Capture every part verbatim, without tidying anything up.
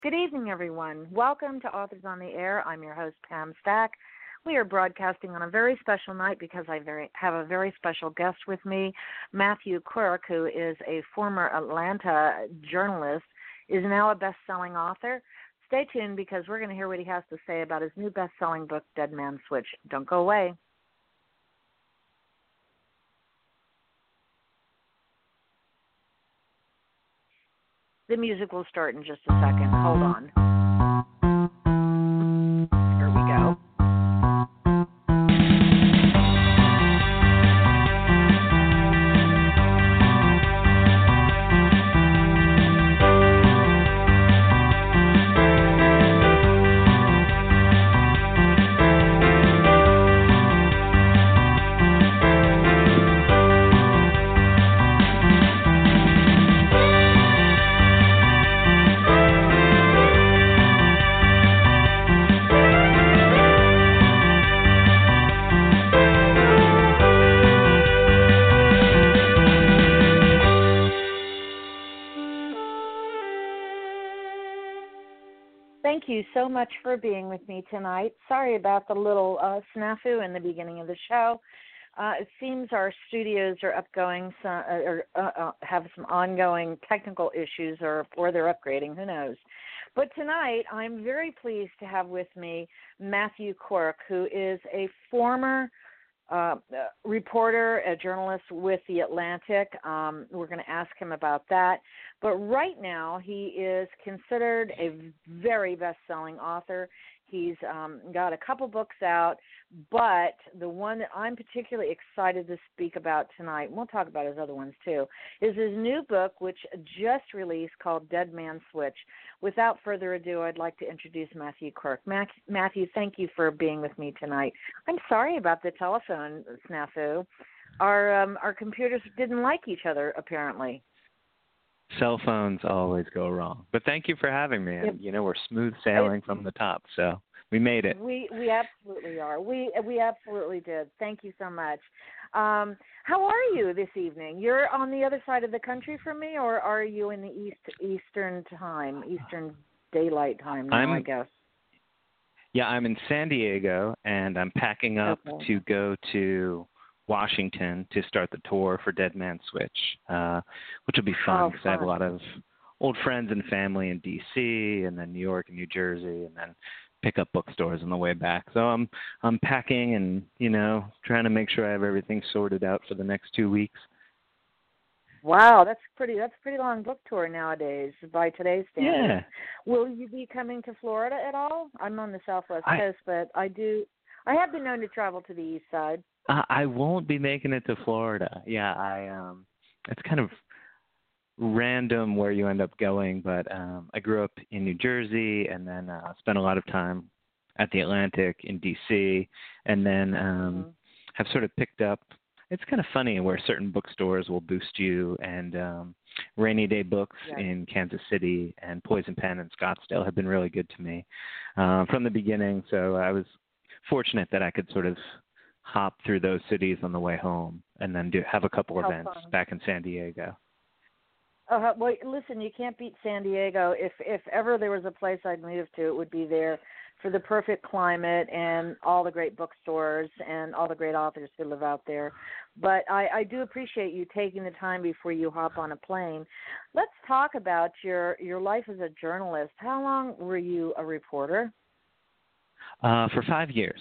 Good evening, everyone. Welcome to Authors on the Air. I'm your host, Pam Stack. We are broadcasting on a very special night because I very, have a very special guest with me. Matthew Quirk, who is a former Atlanta journalist, is now a best-selling author. Stay tuned because we're going to hear what he has to say about his new best-selling book, Dead Man's Switch. Don't go away. The music will start in just a second. Hold on. Here we go. Thank you so much for being with me tonight. Sorry about the little uh, snafu in the beginning of the show. Uh, it seems our studios are upgoing, some, uh, or uh, uh, have some ongoing technical issues, or or they're upgrading. Who knows? But tonight, I'm very pleased to have with me Matthew Quirk, who is a former Uh, reporter, a journalist with The Atlantic. Um, we're going to ask him about that. But right now, he is considered a very best-selling author. He's um, got a couple books out, but the one that I'm particularly excited to speak about tonight, and we'll talk about his other ones too, is his new book, which just released, called Dead Man's Switch. Without further ado, I'd like to introduce Matthew Quirk. Matthew, thank you for being with me tonight. I'm sorry about the telephone snafu. Our um, our computers didn't like each other, apparently. Cell phones always go wrong. But thank you for having me. And, you know, we're smooth sailing from the top, so we made it. We we absolutely are. We we absolutely did. Thank you so much. Um, how are you this evening? You're on the other side of the country from me, or are you in the east Eastern time, Eastern Daylight Time now, I'm, I guess? Yeah, I'm in San Diego, and I'm packing up okay. to go to Washington to start the tour for Dead Man's Switch, uh, which will be fun because I have a lot of old friends and family in D C and then New York and New Jersey, and then pick up bookstores on the way back. So I'm I'm packing and, you know, trying to make sure I have everything sorted out for the next two weeks. Wow, that's pretty that's a pretty long book tour nowadays by today's standards. Yeah. Will you be coming to Florida at all? I'm on the Southwest I, Coast, but I do I have been known to travel to the east side. Uh, I won't be making it to Florida. Yeah, I um it's kind of random where you end up going, but um I grew up in New Jersey and then uh spent a lot of time at the Atlantic in D C, and then um mm-hmm. have sort of picked up. It's kind of funny where certain bookstores will boost you, and um Rainy Day Books yeah. in Kansas City and Poison Pen in Scottsdale have been really good to me uh, from the beginning. So I was fortunate that I could sort of hop through those cities on the way home, and then do have a couple How events fun. back in San Diego. Uh, well, listen, you can't beat San Diego. If if ever there was a place I'd move to, it would be there, for the perfect climate and all the great bookstores and all the great authors who live out there. But I, I do appreciate you taking the time before you hop on a plane. Let's talk about your, your life as a journalist. How long were you a reporter? Uh, for five years.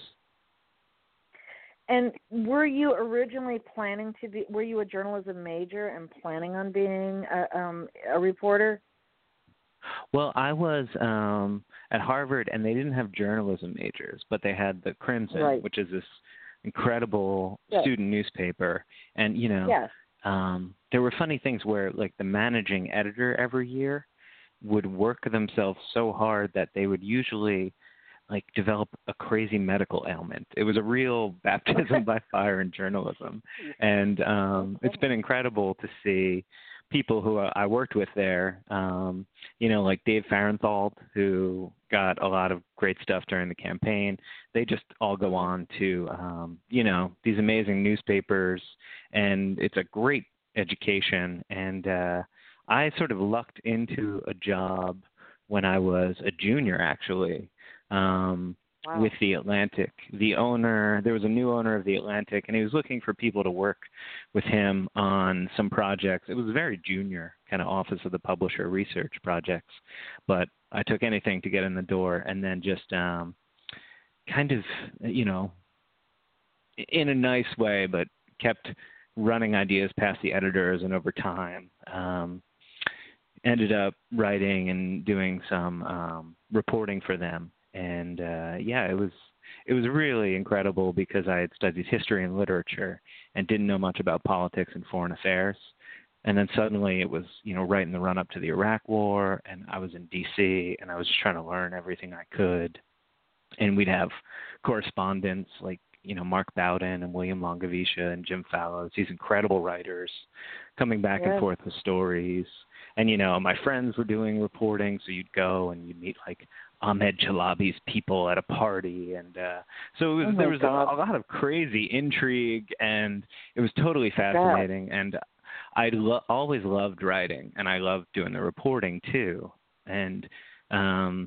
And were you originally planning to be, were you a journalism major and planning on being a, um, a reporter? Well, I was um, at Harvard, and they didn't have journalism majors, but they had the Crimson, right. which is this incredible yes. student newspaper. And, you know, yes. um, there were funny things where, like, the managing editor every year would work themselves so hard that they would usually like develop a crazy medical ailment. It was a real baptism by fire in journalism. And um, it's been incredible to see people who I worked with there, um, you know, like Dave Farenthold, who got a lot of great stuff during the campaign. They just all go on to, um, you know, these amazing newspapers, and it's a great education. And uh, I sort of lucked into a job when I was a junior, actually, um, wow. with the Atlantic. The owner, there was a new owner of the Atlantic, and he was looking for people to work with him on some projects. It was very junior, kind of office of the publisher research projects, but I took anything to get in the door, and then just um, kind of, you know, in a nice way, but kept running ideas past the editors, and over time um, ended up writing and doing some um, reporting for them. And uh, yeah, it was it was really incredible because I had studied history and literature and didn't know much about politics and foreign affairs. And then suddenly it was, you know, right in the run up to the Iraq War, and I was in D C, and I was just trying to learn everything I could. And we'd have correspondents like, you know, Mark Bowden and William Longaviscia and Jim Fallows, these incredible writers coming back yes. and forth with stories. And, you know, my friends were doing reporting, so you'd go and you'd meet like Ahmed Chalabi's people at a party. And uh, so it was, oh there was a, God. a lot of crazy intrigue, and it was totally fascinating. God. And I lo- always loved writing, and I loved doing the reporting too. And um,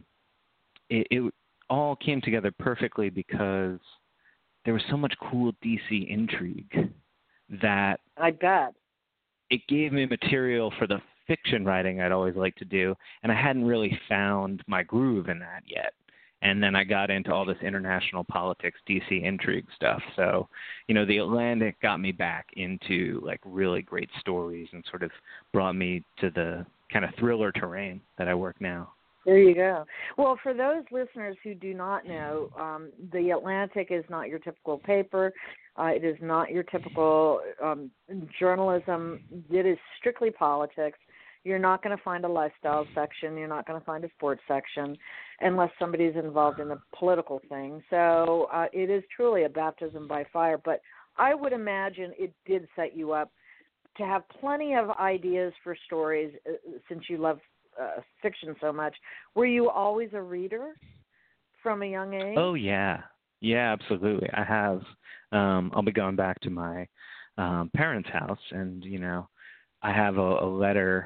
it, it all came together perfectly because there was so much cool D C intrigue that I bet it gave me material for the fiction writing I'd always liked to do, and I hadn't really found my groove in that yet. And then I got into all this international politics, D C intrigue stuff. So, you know, the Atlantic got me back into like really great stories and sort of brought me to the kind of thriller terrain that I work now. There you go. Well, for those listeners who do not know, um, the Atlantic is not your typical paper. Uh, it is not your typical um, journalism. It is strictly politics. You're not going to find a lifestyle section. You're not going to find a sports section unless somebody's involved in a political thing. So uh, it is truly a baptism by fire. But I would imagine it did set you up to have plenty of ideas for stories uh, since you love Uh, fiction so much. Were you always a reader from a young age? Oh yeah, yeah, absolutely. I have. Um, I'll be going back to my um, parents' house, and you know, I have a, a letter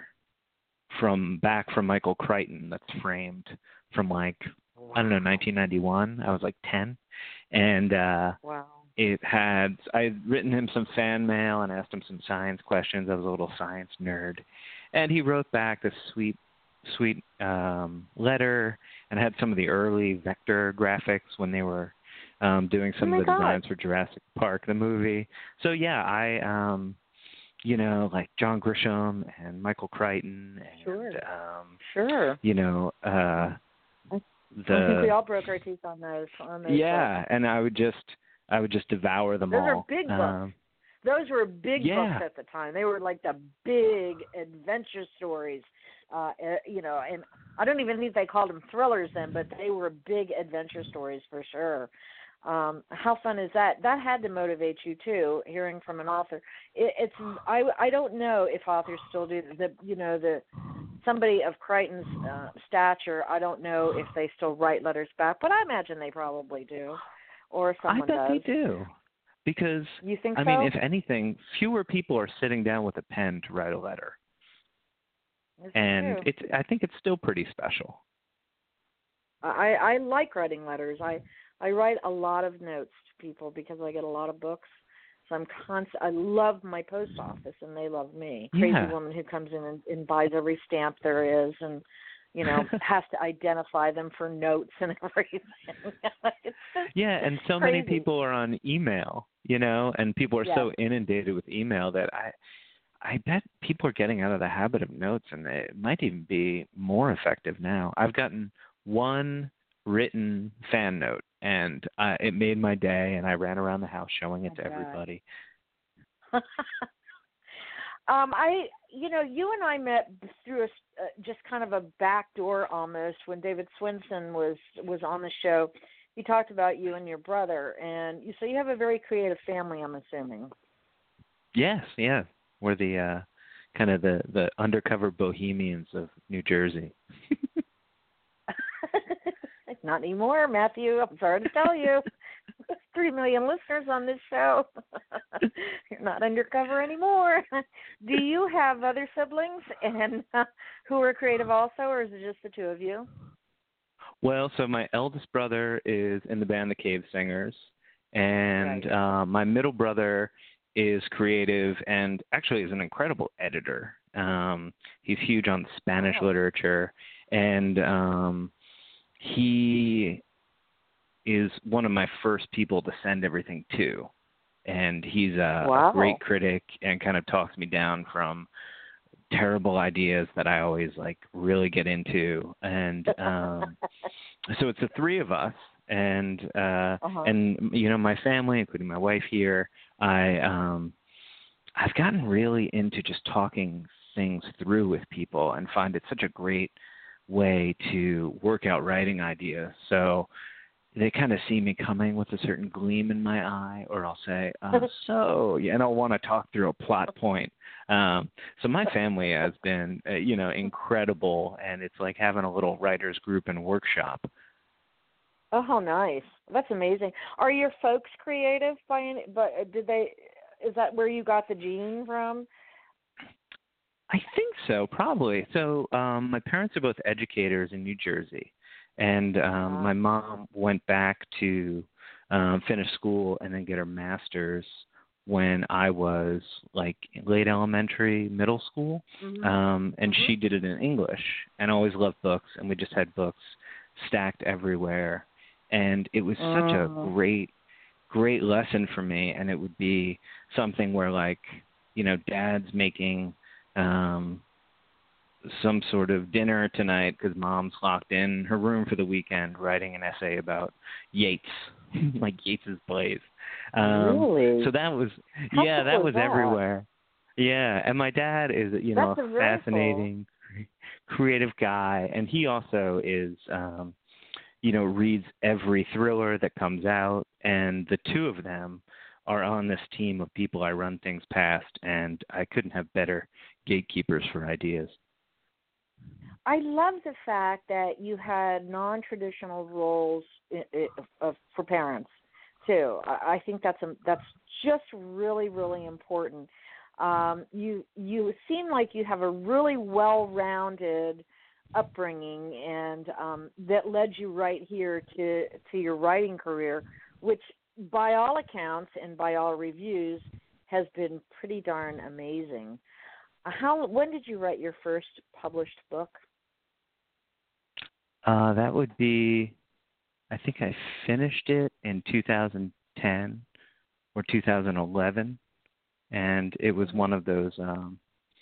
from back from Michael Crichton that's framed from like wow. I don't know, nineteen ninety-one. I was like ten, and uh, wow. It had I had written him some fan mail and asked him some science questions. I was a little science nerd, and he wrote back this sweet. sweet um, letter, and had some of the early vector graphics when they were um, doing some oh of the God. designs for Jurassic Park, the movie. So yeah, I, um, you know, like John Grisham and Michael Crichton, and sure, um, sure, you know, uh, the. I think we all broke our teeth on those. On those yeah, books. and I would just, I would just devour them those all. Those are big books. Um, Those were big yeah. books at the time. They were like the big adventure stories. Uh, you know, and I don't even think they called them thrillers then, but they were big adventure stories for sure. Um, how fun is that? That had to motivate you too, hearing from an author. It, it's I I don't know if authors still do the you know the somebody of Crichton's uh, stature. I don't know if they still write letters back, but I imagine they probably do, or someone I bet does. they do. Because, you think I so? mean, if anything, fewer people are sitting down with a pen to write a letter. It's and true. it's I think it's still pretty special. I, I like writing letters. I, I write a lot of notes to people because I get a lot of books. So I'm constant. I love my post office, and they love me. Crazy Yeah. woman who comes in and, and buys every stamp there is, and you know has to identify them for notes and everything. yeah, and so crazy. many people are on email, you know, and people are yes. so inundated with email that I. I bet people are getting out of the habit of notes, and it might even be more effective now. I've gotten one written fan note, and uh, it made my day, and I ran around the house showing it oh, to God. everybody. um, I, you know, you and I met through a, uh, just kind of a back door almost when David Swinson was was on the show. He talked about you and your brother, and you, so you have a very creative family, I'm assuming. Yes, yeah. We're the uh, kind of the, the undercover bohemians of New Jersey. Not anymore, Matthew. I'm sorry to tell you. Three million listeners on this show. You're not undercover anymore. Do you have other siblings and uh, who are creative also, or is it just the two of you? Well, so my eldest brother is in the band The Cave Singers, and Right. uh, my middle brother is creative and actually is an incredible editor. Um, he's huge on Spanish Wow. literature, and um, he is one of my first people to send everything to. And he's a, Wow. a great critic and kind of talks me down from terrible ideas that I always like really get into. And um, so it's the three of us. And uh, uh-huh. and you know, my family, including my wife here, I um, I've gotten really into just talking things through with people and find it such a great way to work out writing ideas. So they kind of see me coming with a certain gleam in my eye, or I'll say, uh, so, yeah, and I'll want to talk through a plot point. Um, so my family has been, uh, you know, incredible, and it's like having a little writers group and workshop. Oh, how nice! That's amazing. Are your folks creative by any? But did they? Is that where you got the gene from? I think so, probably. So um, my parents are both educators in New Jersey, and um, Wow. my mom went back to um, finish school and then get her master's when I was like late elementary, middle school, Mm-hmm. um, and mm-hmm. she did it in English, and I always loved books, and we just had books stacked everywhere, and it was such a Oh. great, great lesson for me, and it would be something where like, you know, Dad's making um, some sort of dinner tonight because Mom's locked in her room for the weekend writing an essay about Yeats, like Yeats's plays. Um, really? So that was, How yeah, cool that is was that? everywhere. Yeah, and my dad is, you know, That's a a very fascinating, cool. creative guy, and he also is, um, you know, reads every thriller that comes out, and the two of them are on this team of people I run things past, and I couldn't have better gatekeepers for ideas. I love the fact that you had non-traditional roles I- I- of, for parents too. I, I think that's a, that's just really really important. Um, you you seem like you have a really well-rounded upbringing, and um, that led you right here to to your writing career, which by all accounts and by all reviews has been pretty darn amazing. How when did you write your first published book? Uh, that would be, I think I finished it in two thousand ten or two thousand eleven, and it was one of those um,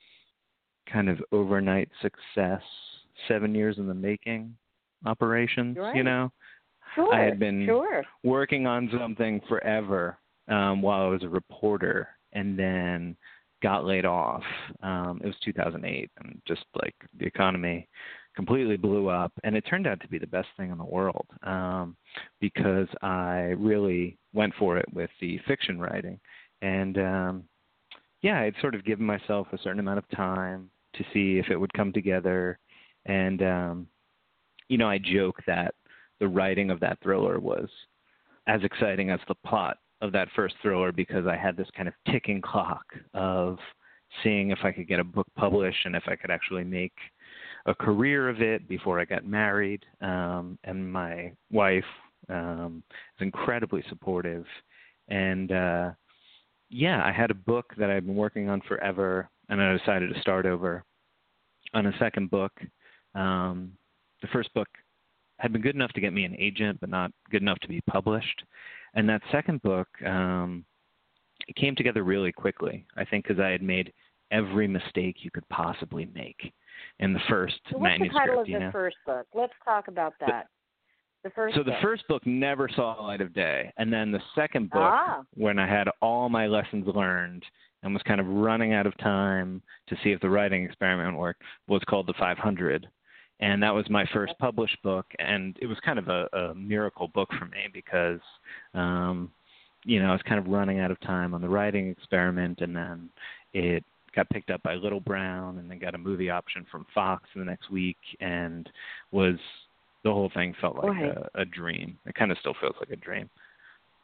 kind of overnight success, seven years in the making operations, Right. you know? Sure, I had been sure. working on something forever um, while I was a reporter, and then got laid off. Um, it was two thousand eight, and just like the economy completely blew up, and it turned out to be the best thing in the world um, because I really went for it with the fiction writing, and um, yeah, I'd sort of given myself a certain amount of time to see if it would come together, and um, you know, I joke that the writing of that thriller was as exciting as the plot of that first thriller because I had this kind of ticking clock of seeing if I could get a book published and if I could actually make a career of it before I got married. Um, and my wife um, is incredibly supportive. And uh, yeah, I had a book that I'd been working on forever, and I decided to start over on a second book. Um, the first book had been good enough to get me an agent, but not good enough to be published. And that second book, um, it came together really quickly, I think, because I had made every mistake you could possibly make in the first so what's manuscript. the title of you the know? first book? Let's talk about that. The first so the book. first book never saw the light of day. And then the second book, ah. when I had all my lessons learned and was kind of running out of time to see if the writing experiment worked, was called The five hundred. And that was my first published book, and it was kind of a, a miracle book for me because, um, you know, I was kind of running out of time on the writing experiment, and then it got picked up by Little Brown, and then got a movie option from Fox the next week, and was the whole thing felt like Right. a, a dream. It kind of still feels like a dream.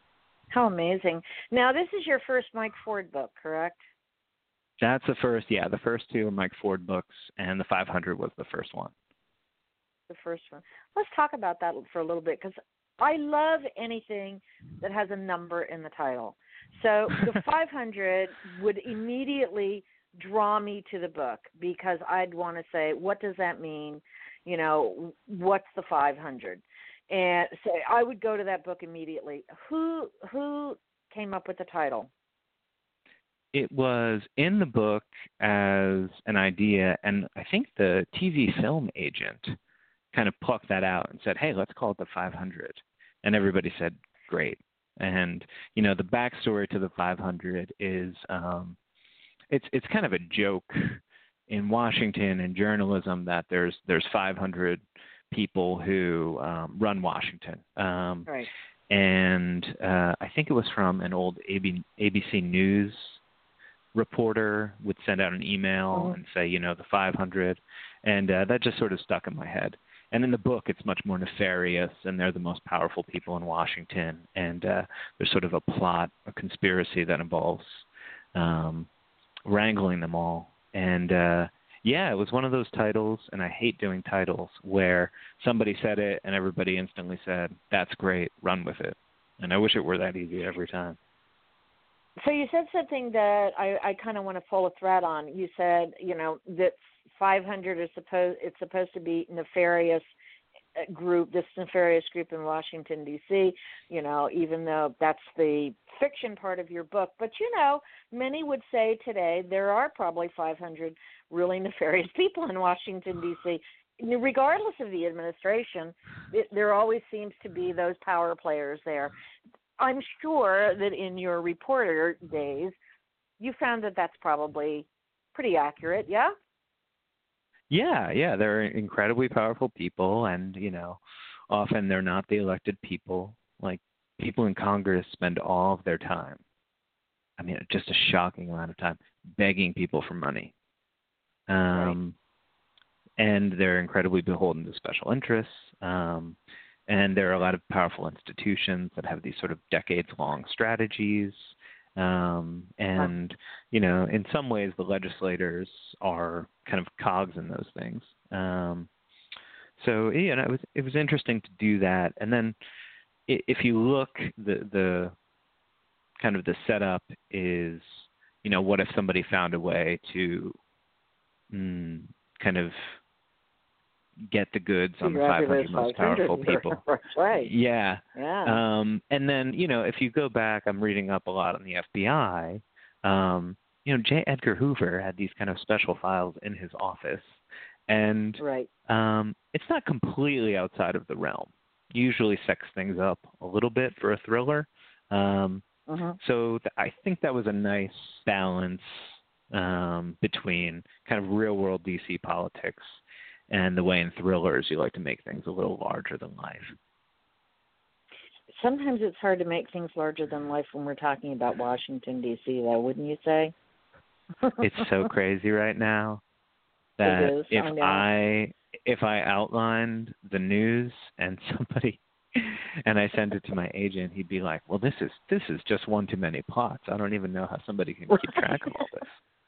How amazing. Now, this is your first Mike Ford book, correct? That's the first, yeah, the first two are Mike Ford books, and the five hundred was the first one. The first one. Let's talk about that for a little bit, because I love anything that has a number in the title. So the five hundred would immediately draw me to the book, because I'd want to say, what does that mean? You know, what's the five hundred? And so I would go to that book immediately. Who who came up with the title? It was in the book as an idea, and I think the T V film agent kind of plucked that out and said, hey, let's call it the five hundred. And everybody said, great. And, you know, the backstory to the five hundred is um, it's it's kind of a joke in Washington and journalism that there's there's five hundred people who um, run Washington. Um, right. And uh, I think it was from an old A B, A B C News reporter would send out an email mm-hmm. and say, you know, the five hundred. And uh, that just sort of stuck in my head. And in the book, it's much more nefarious, and they're the most powerful people in Washington. And uh, there's sort of a plot, a conspiracy that involves um, wrangling them all. And uh, yeah, it was one of those titles, and I hate doing titles where somebody said it and everybody instantly said, that's great, run with it. And I wish it were that easy every time. So you said something that I, I kind of want to pull a thread on. You said, you know, that five hundred is supposed it's supposed to be nefarious group, this nefarious group in Washington, D C, you know, even though that's the fiction part of your book. But, you know, many would say today there are probably five hundred really nefarious people in Washington, D C. Regardless of the administration, it, there always seems to be those power players there. I'm sure that in your reporter days, you found that that's probably pretty accurate, yeah? Yeah, yeah, they're incredibly powerful people, and, you know, often they're not the elected people. Like, people in Congress spend all of their time, I mean, just a shocking amount of time, begging people for money. Um, right. And they're incredibly beholden to special interests. Um, and there are a lot of powerful institutions that have these sort of decades-long strategies. Um, and, you know, in some ways the legislators are kind of cogs in those things. Um, so, you know, it was, it was interesting to do that. And then if you look, the, the kind of the setup is, you know, what if somebody found a way to mm, kind of get the goods on the five hundred most powerful people. Right. Yeah. Yeah. Um, and then, you know, if you go back, I'm reading up a lot on the F B I. Um, you know, J. Edgar Hoover had these kind of special files in his office. And right. um, it's not completely outside of the realm. Usually sex things up a little bit for a thriller. Um, uh-huh. So th- I think that was a nice balance um, between kind of real-world D C politics and the way in thrillers you like to make things a little larger than life. Sometimes it's hard to make things larger than life when we're talking about Washington, D C, though, wouldn't you say? It's so crazy right now that it is. if I, I if I outlined the news and somebody and I sent it to my agent, he'd be like, "Well, this is this is just one too many plots. I don't even know how somebody can keep track of all this."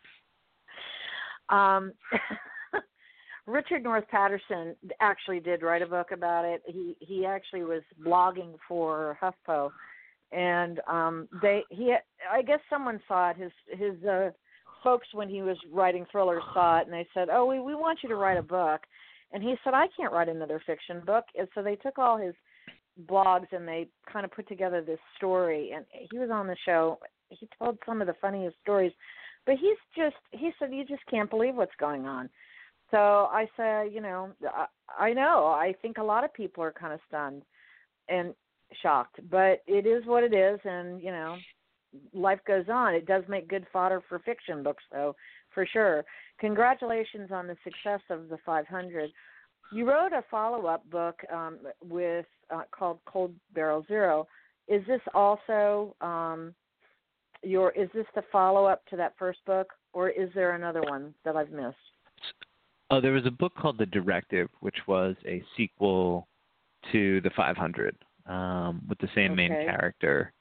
Um. Richard North Patterson actually did write a book about it. He he actually was blogging for HuffPo, and um, they he I guess someone saw it. His his uh, folks, when he was writing thrillers, saw it, and they said, "Oh, we we want you to write a book." And he said, "I can't write another fiction book." And so they took all his blogs and they kind of put together this story. And he was on the show. He told some of the funniest stories, but he's just he said, "You just can't believe what's going on." So I say, you know, I, I know. I think a lot of people are kind of stunned and shocked, but it is what it is, and, you know, life goes on. It does make good fodder for fiction books, though, for sure. Congratulations on the success of the five hundred. You wrote a follow-up book um, with uh, called Cold Barrel Zero. Is this also um, your? Is this the follow-up to that first book, or is there another one that I've missed? Oh, there was a book called The Directive, which was a sequel to the five hundred um, with the same okay. main character.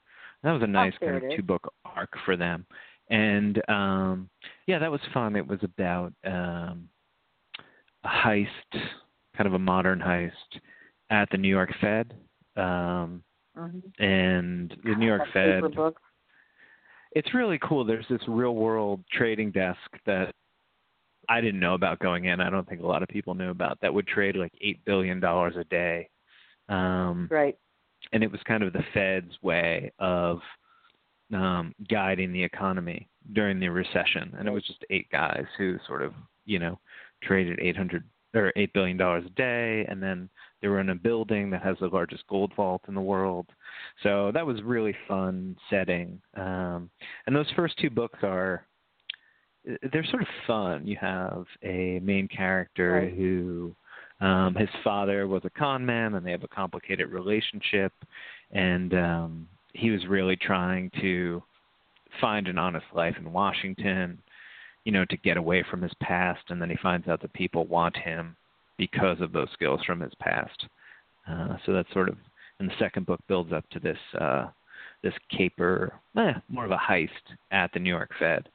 That was a nice oh, kind of two-book arc for them. And, um, yeah, that was fun. It was about um, a heist, kind of a modern heist, at the New York Fed. Um, mm-hmm. And the New York That's Fed, book. It's really cool. There's this real-world trading desk that I didn't know about going in. I don't think a lot of people knew about, that would trade like eight billion dollars a day. Um, right. And it was kind of the Fed's way of um, guiding the economy during the recession. And it was just eight guys who sort of, you know, traded eight hundred or eight billion dollars a day. And then they were in a building that has the largest gold vault in the world. So that was really fun setting. Um, and those first two books are, they're sort of fun. You have a main character right. who, um, his father was a con man, and they have a complicated relationship. And um, he was really trying to find an honest life in Washington, you know, to get away from his past. And then he finds out that people want him because of those skills from his past. Uh, so that's sort of, and the second book builds up to this uh, this caper, eh, more of a heist at the New York Fed.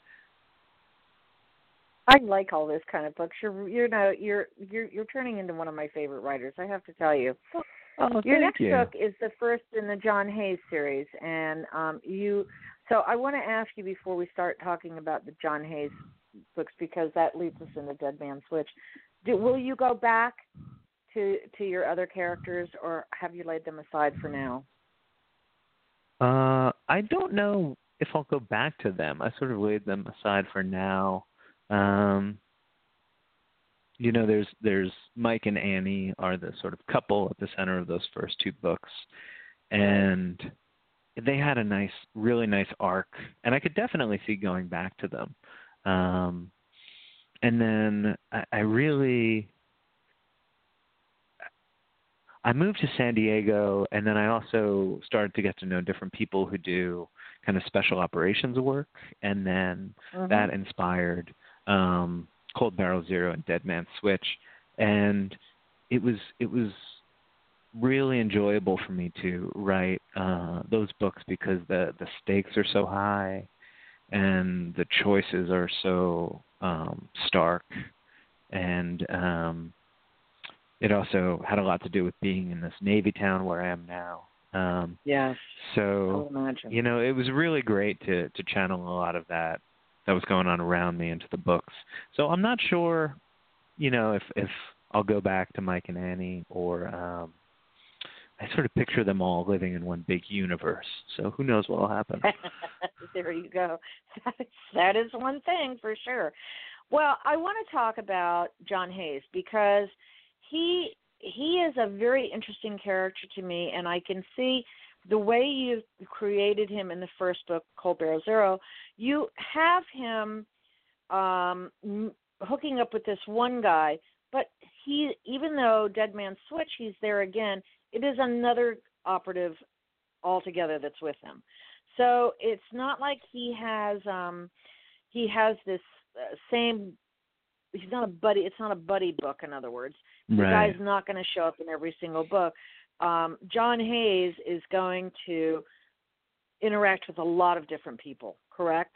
I like all this kind of books. You're, you know, you're you're you're turning into one of my favorite writers. I have to tell you. Oh, Your next you. book is the first in the John Hayes series, and um, you. So I want to ask you before we start talking about the John Hayes books, because that leads us into Dead Man Switch. Do, will you go back to to your other characters, or have you laid them aside for now? Uh, I don't know if I'll go back to them. I sort of laid them aside for now. Um, you know, there's there's Mike and Annie are the sort of couple at the center of those first two books, and they had a nice, really nice arc, and I could definitely see going back to them. Um, and then I, I really, I moved to San Diego, and then I also started to get to know different people who do kind of special operations work, and then mm-hmm. that inspired um, Cold Barrel Zero and Dead Man Switch, and it was it was really enjoyable for me to write uh, those books because the the stakes are so high, and the choices are so um, stark, and um, it also had a lot to do with being in this Navy town where I am now. Um, yes. So, you know, it was really great to, to channel a lot of that that was going on around me into the books. So I'm not sure, you know, if, if I'll go back to Mike and Annie, or um, I sort of picture them all living in one big universe. So who knows what will happen. There you go. That is, that is one thing for sure. Well, I want to talk about John Hayes because he he is a very interesting character to me, and I can see the way you've created him in the first book, Cold Barrel Zero. You have him um, hooking up with this one guy, but he, even though Dead Man Switch, he's there again, it is another operative altogether that's with him. So it's not like he has um, he has this uh, same. He's not a buddy. It's not a buddy book. In other words, the right. guy's not going to show up in every single book. Um, John Hayes is going to interact with a lot of different people. Correct?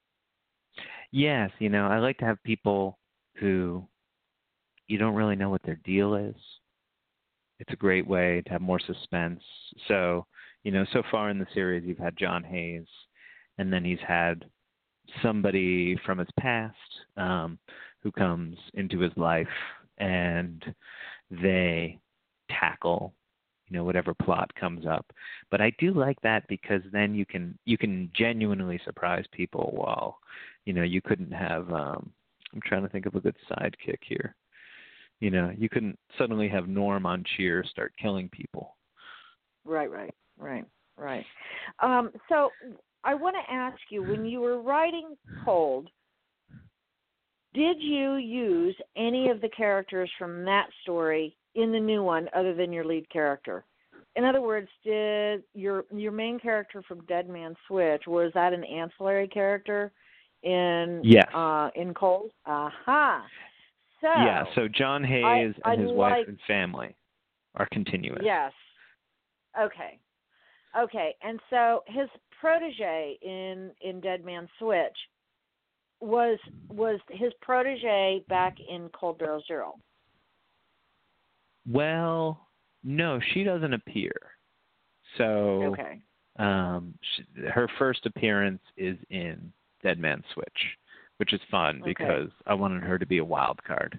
Yes. You know, I like to have people who you don't really know what their deal is. It's a great way to have more suspense. So, you know, so far in the series, you've had John Hayes, and then he's had somebody from his past um, who comes into his life, and they tackle, you know, whatever plot comes up. But I do like that because then you can you can genuinely surprise people while, you know, you couldn't have. Um, I'm trying to think of a good sidekick here. You know, you couldn't suddenly have Norm on Cheers start killing people. Right, right, right, right. Um, so I want to ask you, when you were writing Cold, did you use any of the characters from that story in the new one other than your lead character? In other words, did your your main character from Dead Man Switch, was that an ancillary character in yes. uh, in Cold? Aha. Uh-huh. So, yeah, so John Hayes I, and his I wife like, and family are continuous. Yes. Okay. Okay, and so his protege in in Dead Man Switch was was his protege back in Cold Barrel Zero. Well, no, she doesn't appear. So, okay, um, she, her first appearance is in Dead Man Switch, which is fun okay. because I wanted her to be a wild card.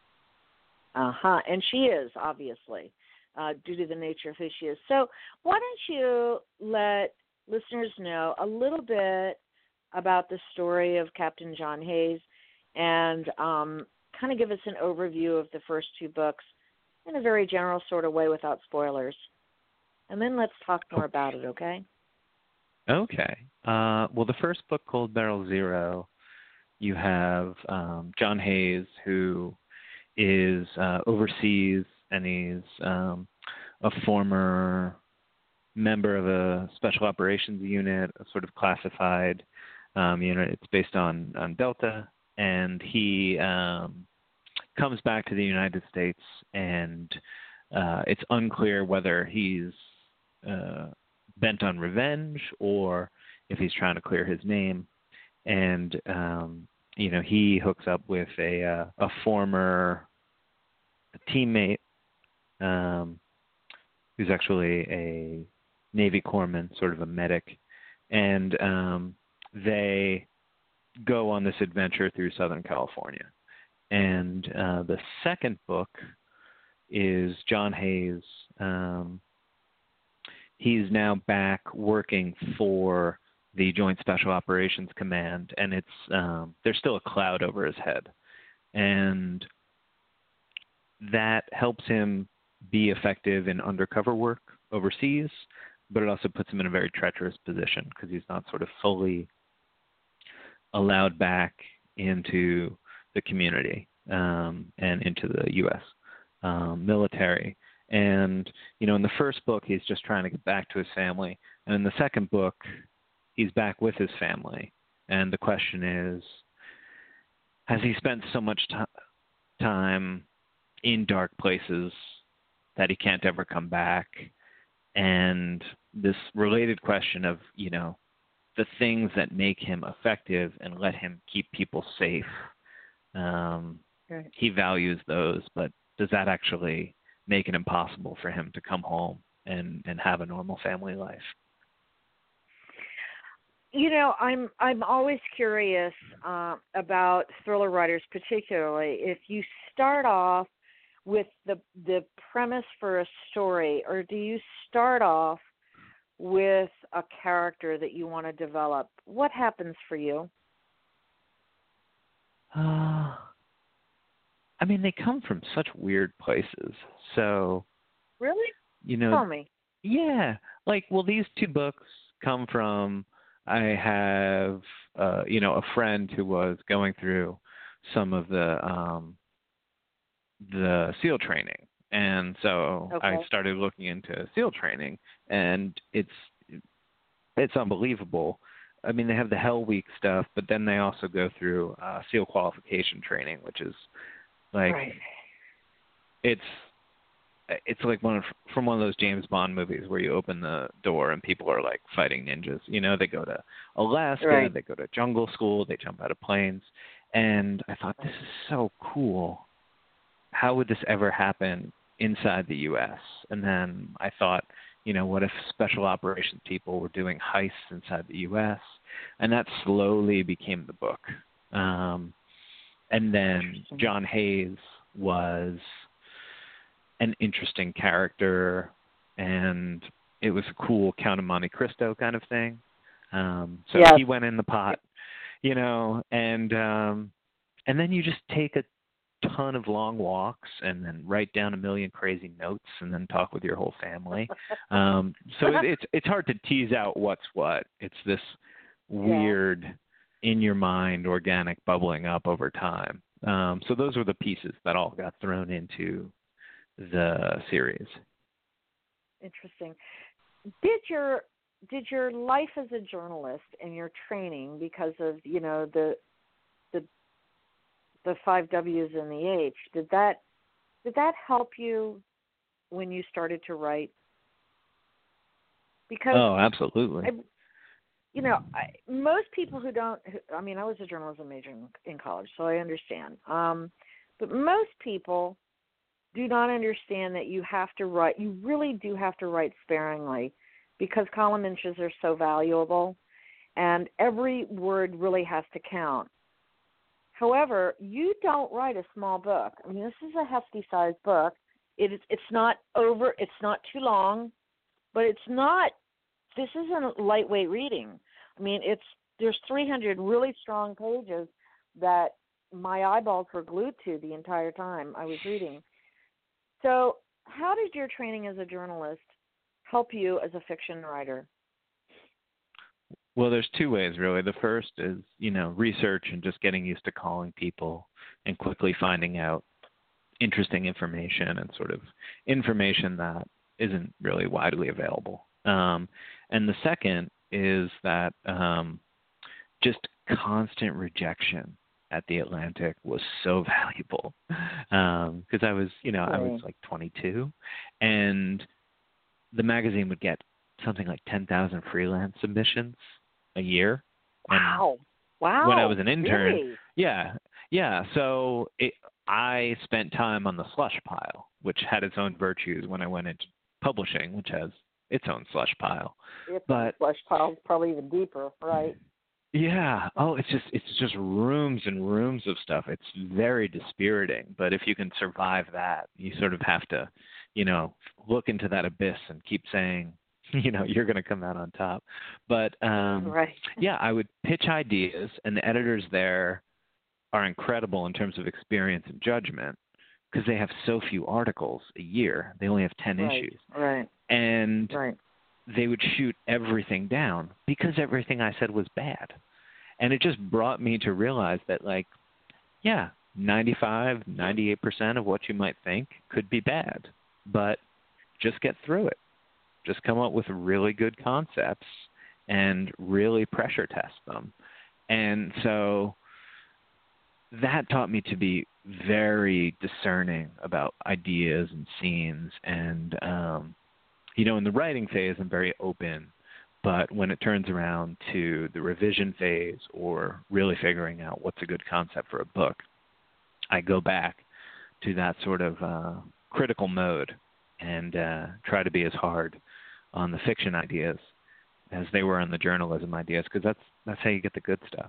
Uh huh, and she is obviously uh, due to the nature of who she is. So, why don't you let listeners know a little bit about the story of Captain John Hayes, and um, kind of give us an overview of the first two books in a very general sort of way without spoilers. And then let's talk more about it, okay? Okay. Uh, well, the first book, Cold Barrel Zero, you have um, John Hayes, who is uh, overseas, and he's um, a former member of a special operations unit, a sort of classified um, unit. It's based on, on Delta, and he um, comes back to the United States, and uh, it's unclear whether he's uh, bent on revenge or if he's trying to clear his name. And um, you know, he hooks up with a uh, a former teammate um, who's actually a Navy corpsman, sort of a medic, and um, they go on this adventure through Southern California. And uh, the second book is John Hayes. Um, he's now back working for the Joint Special Operations Command, and it's um, there's still a cloud over his head, and that helps him be effective in undercover work overseas, but it also puts him in a very treacherous position because he's not sort of fully allowed back into the community um, and into the U S um, military. And, you know, in the first book, he's just trying to get back to his family. And in the second book, he's back with his family. And the question is, has he spent so much t- time in dark places that he can't ever come back? And this related question of, you know, the things that make him effective and let him keep people safe. Um, right. He values those, but does that actually make it impossible for him to come home and, and have a normal family life? You know, I'm I'm always curious uh, about thriller writers, particularly if you start off with the the premise for a story, or do you start off with a character that you want to develop? What happens for you? Uh, I mean, they come from such weird places. So, Really? you know, Tell me. Yeah, like, well, these two books come from, I have, uh, you know, a friend who was going through some of the um, the SEAL training, and so Okay. I started looking into SEAL training, and it's it's unbelievable. I mean, they have the Hell Week stuff, but then they also go through uh, SEAL qualification training, which is like, right. it's it's like one of, from one of those James Bond movies where you open the door and people are like fighting ninjas. You know, they go to Alaska, Right. they go to jungle school, they jump out of planes, and I thought, this is so cool. How would this ever happen inside the U S? And then I thought, you know, what if special operations people were doing heists inside the U S? And that slowly became the book. Um, and then John Hayes was an interesting character, and it was a cool Count of Monte Cristo kind of thing. Um, so yes. he went in the pot, you know, and um, and then you just take a ton of long walks and then write down a million crazy notes and then talk with your whole family. Um, so it, it's it's hard to tease out what's what. It's this weird, yeah. in your mind, organic bubbling up over time. Um, so those were the pieces that all got thrown into the series. Interesting. Did your did your life as a journalist and your training, because of, you know, the the the five W's and the H, did that did that help you when you started to write? because oh, absolutely. I, you know, I, most people who don't, I mean, I was a journalism major in, in college, so I understand. Um, but most people do not understand that you have to write, you really do have to write sparingly because column inches are so valuable and every word really has to count. However, you don't write a small book. I mean, this is a hefty-sized book. It is, it's not over, it's not too long, but it's not, this isn't lightweight reading. I mean, it's there's three hundred really strong pages that my eyeballs were glued to the entire time I was reading. So how did your training as a journalist help you as a fiction writer? Well, there's two ways, really. The first is, you know, research and just getting used to calling people and quickly finding out interesting information and sort of information that isn't really widely available. Um, and the second is that um, just constant rejection at the Atlantic was so valuable because um, I was, you know, I was like twenty-two, and the magazine would get something like ten thousand freelance submissions a year. Wow! Wow! When I was an intern, really? yeah, yeah. So it, I spent time on the slush pile, which had its own virtues when I went into publishing, which has its own slush pile. Its but slush pile is probably even deeper, right? Yeah. Oh, it's just it's just rooms and rooms of stuff. It's very dispiriting. But if you can survive that, you sort of have to, you know, look into that abyss and keep saying, you know, you're going to come out on top. But um, right. yeah, I would pitch ideas, and the editors there are incredible in terms of experience and judgment because they have so few articles a year. They only have ten right. issues. Right. And right. they would shoot everything down because everything I said was bad. And it just brought me to realize that, like, yeah, ninety-five, ninety-eight percent of what you might think could be bad, but just get through it. Just come up with really good concepts and really pressure test them. And so that taught me to be very discerning about ideas and scenes. And, um, you know, in the writing phase, I'm very open. But when it turns around to the revision phase or really figuring out what's a good concept for a book, I go back to that sort of uh, critical mode and uh, try to be as hard on the fiction ideas as they were on the journalism ideas, because that's that's how you get the good stuff.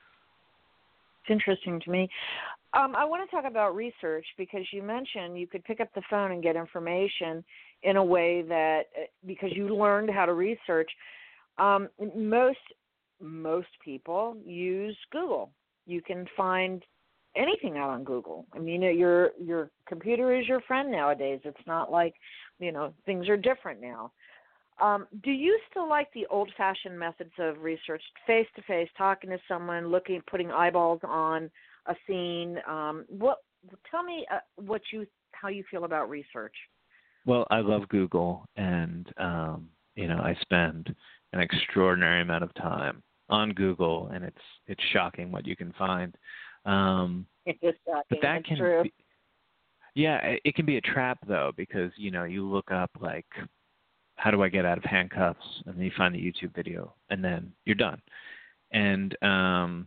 It's interesting to me. Um, I want to talk about research because you mentioned you could pick up the phone and get information in a way that, because you learned how to research. Um, most most people use Google. You can find anything out on Google. I mean, your your computer is your friend nowadays. It's not like, you know, things are different now. Um, do you still like the old-fashioned methods of research, face-to-face, talking to someone, looking, putting eyeballs on a scene? Um, what? Tell me uh, what you how you feel about research. Well, I love Google, and um, you know, I spend an extraordinary amount of time on Google, and it's it's shocking what you can find. Um, it's shocking. But that That's can true. Be, yeah, it can be a trap though, because you know you look up like, how do I get out of handcuffs, and then you find the YouTube video, and then you're done. And um,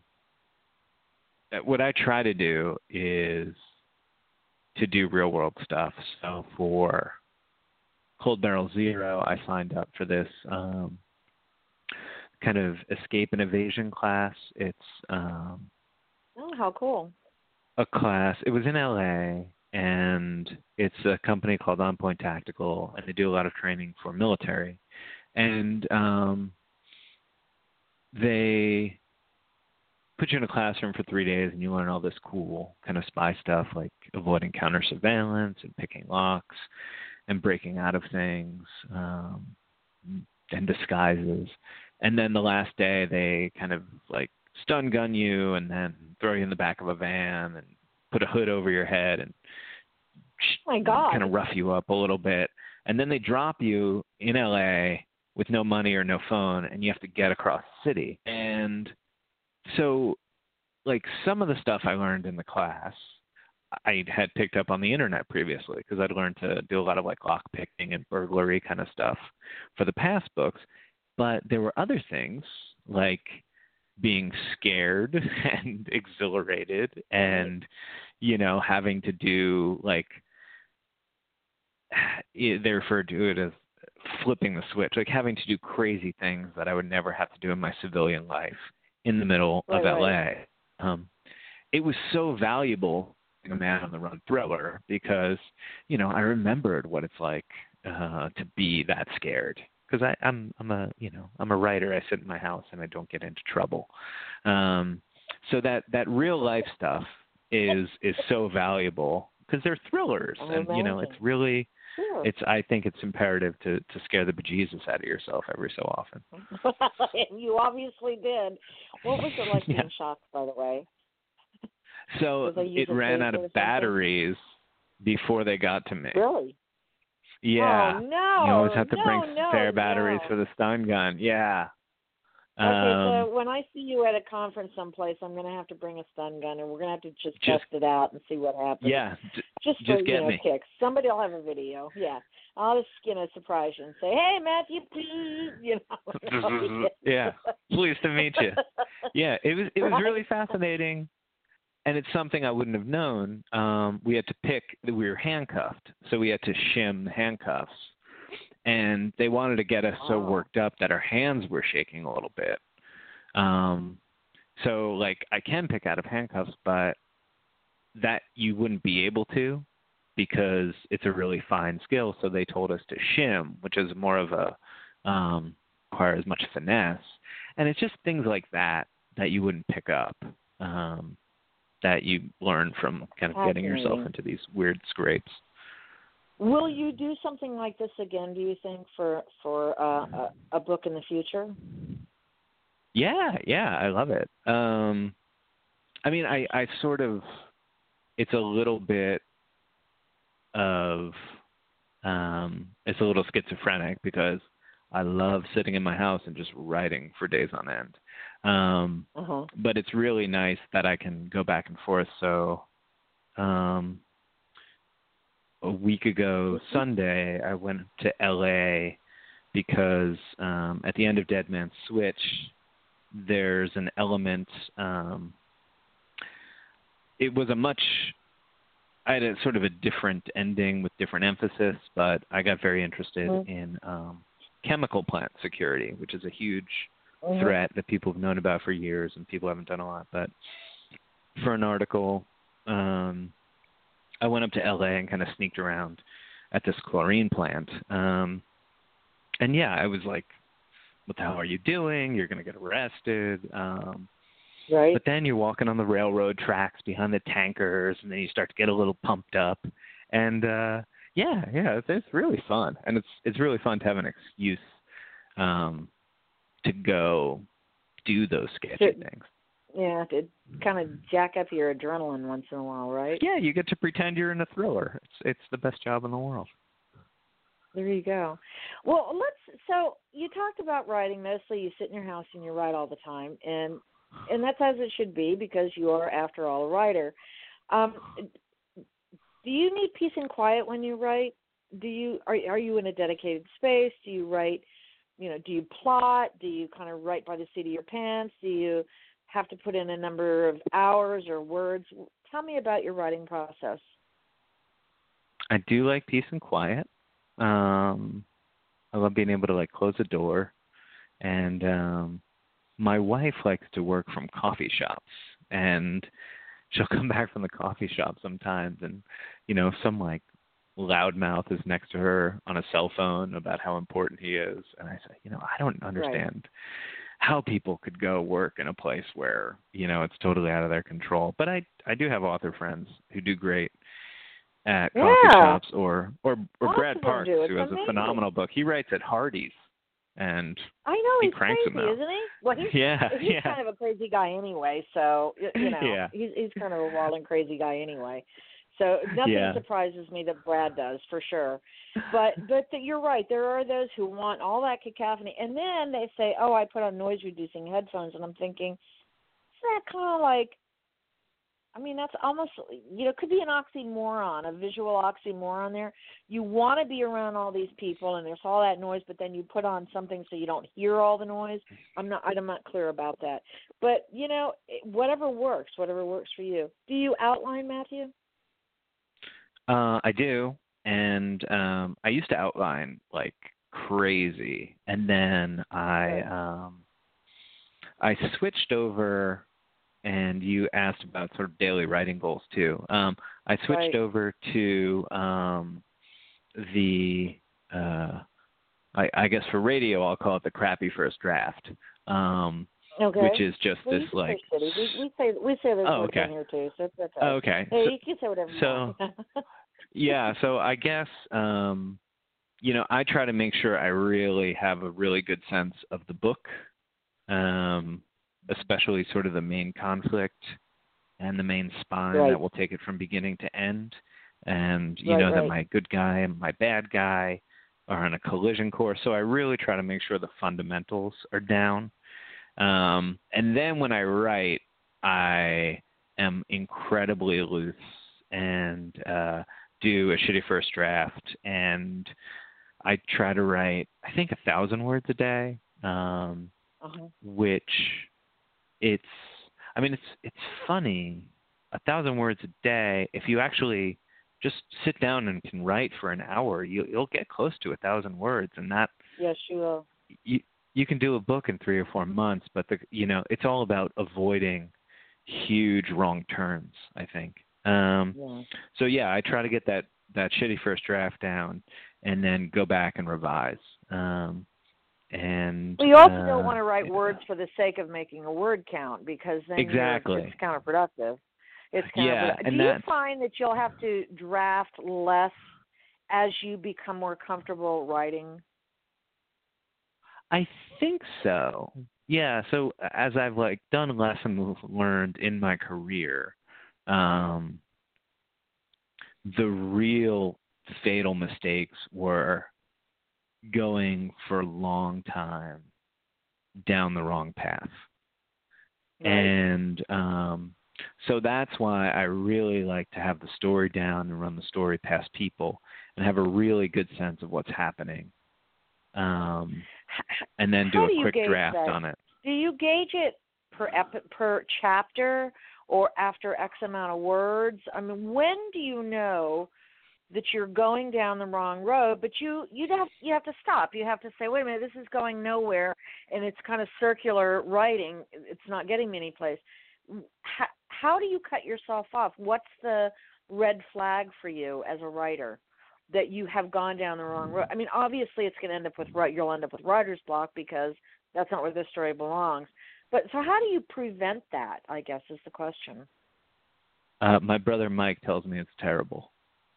what I try to do is to do real world stuff. So for Cold Barrel Zero, I signed up for this um, kind of escape and evasion class. It's um, oh, how cool! A class. It was in L A, and it's a company called On Point Tactical, and they do a lot of training for military. And um, they put you in a classroom for three days, and you learn all this cool kind of spy stuff, like avoiding counter surveillance and picking locks and breaking out of things um, and disguises. And then the last day, they kind of like stun gun you and then throw you in the back of a van and put a hood over your head and oh my God. kind of rough you up a little bit. And then they drop you in L A with no money or no phone, and you have to get across the city. And so, like, some of the stuff I learned in the class, I had picked up on the internet previously because I'd learned to do a lot of like lock picking and burglary kind of stuff for the past books. But there were other things like being scared and exhilarated and, you know, having to do like, they referred to it as flipping the switch, like having to do crazy things that I would never have to do in my civilian life in the middle right, of L A. Right. Um, it was so valuable being a man on the run thriller because, you know, I remembered what it's like uh, to be that scared. Because I'm I'm a you know I'm a writer. I sit in my house and I don't get into trouble. Um, so that, that real life stuff is is so valuable because they're thrillers, I'm and you know it's really sure. it's I think it's imperative to to scare the bejesus out of yourself every so often. And you obviously did. What was it like yeah. being shocked, by the way? So it ran out of batteries before they got to me. Really? Yeah. Oh, no. You always have to no, bring no, spare batteries no. for the stun gun. Yeah. Okay, um, so when I see you at a conference someplace, I'm going to have to bring a stun gun, and we're going to have to just, just test it out and see what happens. Yeah. J- just just for, get you know, me. kicks. Somebody will have a video. Yeah. I'll just, you know, surprise you and say, hey, Matthew, please, you know. Yeah. Pleased to meet you. Yeah, it was it was Right. really fascinating. And it's something I wouldn't have known. Um, we had to pick, we were handcuffed, so we had to shim the handcuffs. And they wanted to get us so worked up that our hands were shaking a little bit. Um, so, like, I can pick out of handcuffs, but that you wouldn't be able to because it's a really fine skill. So they told us to shim, which is more of a, um, requires much finesse. And it's just things like that that you wouldn't pick up. Um, that you learn from kind of getting yourself into these weird scrapes. Will you do something like this again, do you think, for, for uh, a, a book in the future? Yeah, yeah, I love it. Um, I mean, I, I sort of, it's a little bit of, um, it's a little schizophrenic because I love sitting in my house and just writing for days on end. Um, uh-huh. But it's really nice that I can go back and forth. So um, a week ago, mm-hmm. Sunday, I went to L A because um, at the end of Dead Man's Switch, there's an element. Um, it was a much, I had a sort of a different ending with different emphasis, but I got very interested mm-hmm. in um, chemical plant security, which is a huge mm-hmm. threat that people have known about for years and people haven't done a lot. But for an article, um, I went up to L A and kind of sneaked around at this chlorine plant. Um, and yeah, I was like, what the hell are you doing? You're going to get arrested. Um, right. But then you're walking on the railroad tracks behind the tankers, and then you start to get a little pumped up. And uh, yeah, yeah, it's, it's really fun. And it's it's really fun to have an excuse um, to go do those sketchy it, things. Yeah, to kind of jack up your adrenaline once in a while, right? Yeah, you get to pretend you're in a thriller. It's it's the best job in the world. There you go. Well, let's. So you talked about writing. Mostly, you sit in your house and you write all the time, and and that's as it should be because you are, after all, a writer. Um, do you need peace and quiet when you write? Do you are are you in a dedicated space? Do you write? You know, do you plot? Do you kind of write by the seat of your pants? Do you have to put in a number of hours or words? Tell me about your writing process. I do like peace and quiet. Um, I love being able to like close a door, and um, my wife likes to work from coffee shops, and she'll come back from the coffee shop sometimes, and you know, some like loudmouth is next to her on a cell phone about how important he is, and I say, you know, I don't understand right. how people could go work in a place where you know it's totally out of their control. But I I do have author friends who do great at yeah. coffee shops, or or, or Lots Brad Parks, who has amazing. a phenomenal book. He writes at Hardee's, and I know he he's cranks crazy, them out. isn't he? Well, he's, yeah, he's yeah. kind of a crazy guy anyway. So you know, yeah. he's he's kind of a wild and crazy guy anyway. So nothing yeah. surprises me that Brad does, for sure. But but the, you're right. There are those who want all that cacophony, and then they say, "Oh, I put on noise reducing headphones," and I'm thinking, isn't that kind of like I mean, that's almost, you know, it could be an oxymoron, a visual oxymoron there. You want to be around all these people and there's all that noise, but then you put on something so you don't hear all the noise. I'm not, I'm not clear about that. But, you know, whatever works, whatever works for you. Do you outline, Matthew? Uh, I do. And um, I used to outline like crazy. And then I, um, I switched over. And you asked about sort of daily writing goals too. Um, I switched right. over to um, the, uh, I, I guess for radio, I'll call it the crappy first draft, um, okay. which is just well, this you like. Say we, we say we say this oh, word okay. in here too, so it's okay. Oh, okay. Hey, so, you can say whatever you so, want. yeah. So I guess um, you know I try to make sure I really have a really good sense of the book. Um, especially sort of the main conflict and the main spine right. that will take it from beginning to end. And you right, know right. that my good guy and my bad guy are on a collision course. So I really try to make sure the fundamentals are down. Um, and then when I write, I am incredibly loose and uh, do a shitty first draft. And I try to write, I think, a thousand words a day, um, uh-huh. which... It's, I mean, it's it's funny, a thousand words a day. If you actually just sit down and can write for an hour, you, you'll get close to a thousand words, and that. Yes, you will. You you can do a book in three or four months, but the you know it's all about avoiding huge wrong turns, I think. Um, yeah. So yeah, I try to get that that shitty first draft down, and then go back and revise. Um, And well, you also uh, don't want to write words for the sake of making a word count because then exactly. you're, it's counterproductive. It's counterproductive. Yeah, and Do you that's... find that you'll have to draft less as you become more comfortable writing? I think so. Yeah. So as I've like done lessons learned in my career, um, the real fatal mistakes were going for a long time down the wrong path. Right. And um, so that's why I really like to have the story down and run the story past people and have a really good sense of what's happening. Um, and then do How a do quick draft that? on it. Do you gauge it per ep- per chapter or after X amount of words? I mean, when do you know that you're going down the wrong road, but you you have you have to stop. You have to say, wait a minute, this is going nowhere, and it's kind of circular writing. It's not getting me anyplace. How, how do you cut yourself off? What's the red flag for you as a writer that you have gone down the wrong road? I mean, obviously, it's going to end up with you'll end up with writer's block because that's not where this story belongs. But so, how do you prevent that? I guess is the question. Uh, my brother Mike tells me it's terrible.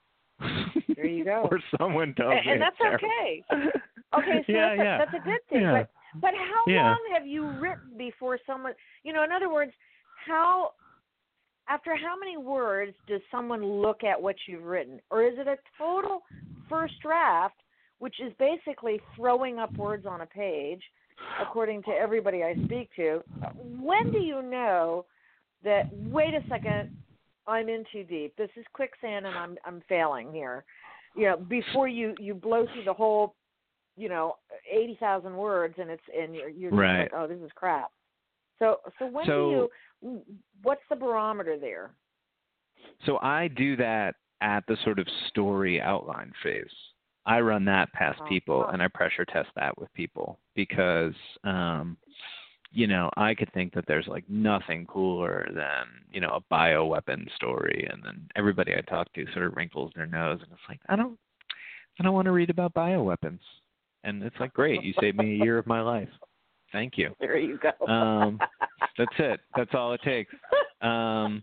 There you go. Or someone tells and, me and that's it's terrible. okay. Okay, so yeah, that's, a, yeah. that's a good thing. Yeah. But but how yeah. long have you written before someone? You know, in other words, how after how many words does someone look at what you've written, or is it a total first draft, which is basically throwing up words on a page, according to everybody I speak to? When do you know that? Wait a second. I'm in too deep. This is quicksand, and I'm I'm failing here. You know, before you, you blow through the whole, you know, eighty thousand words, and it's and you're you're just right. like, oh, this is crap. So so when so, do you? What's the barometer there? So I do that at the sort of story outline phase. I run that past oh, people, oh. and I pressure test that with people because. Um, You know, I could think that there's like nothing cooler than, you know, a bioweapon story, and then everybody I talk to sort of wrinkles their nose, and it's like, I don't, I don't want to read about bioweapons, and it's like, great, you saved me a year of my life, thank you. There you go. um, that's it. That's all it takes. Um,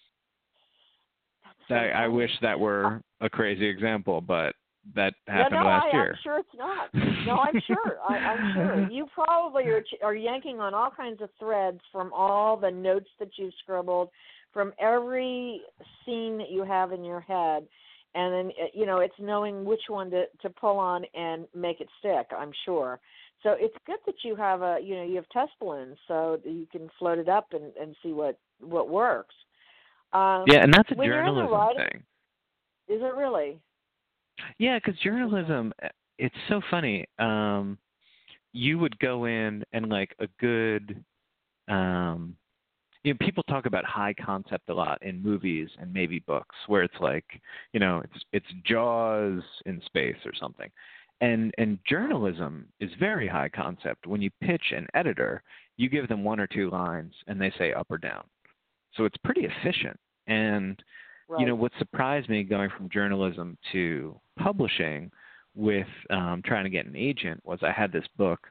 so I, I wish that were a crazy example, but that happened no, no, last I, year. I'm sure it's not. No, I'm sure. I, I'm sure. You probably are, are yanking on all kinds of threads from all the notes that you've scribbled, from every scene that you have in your head. And then, you know, it's knowing which one to, to pull on and make it stick, I'm sure. So it's good that you have a, you know, you have test balloons so that you can float it up and, and see what, what works. Um, Yeah, and that's a when you're in the journalism writing, thing. is it really? Yeah, because journalism, it's so funny. Um, you would go in and like a good, um, you know, people talk about high concept a lot in movies and maybe books, where it's like, you know, it's it's Jaws in space or something. And and journalism is very high concept. When you pitch an editor, you give them one or two lines and they say up or down. So it's pretty efficient. And you know, Right. what surprised me going from journalism to publishing with um, trying to get an agent was I had this book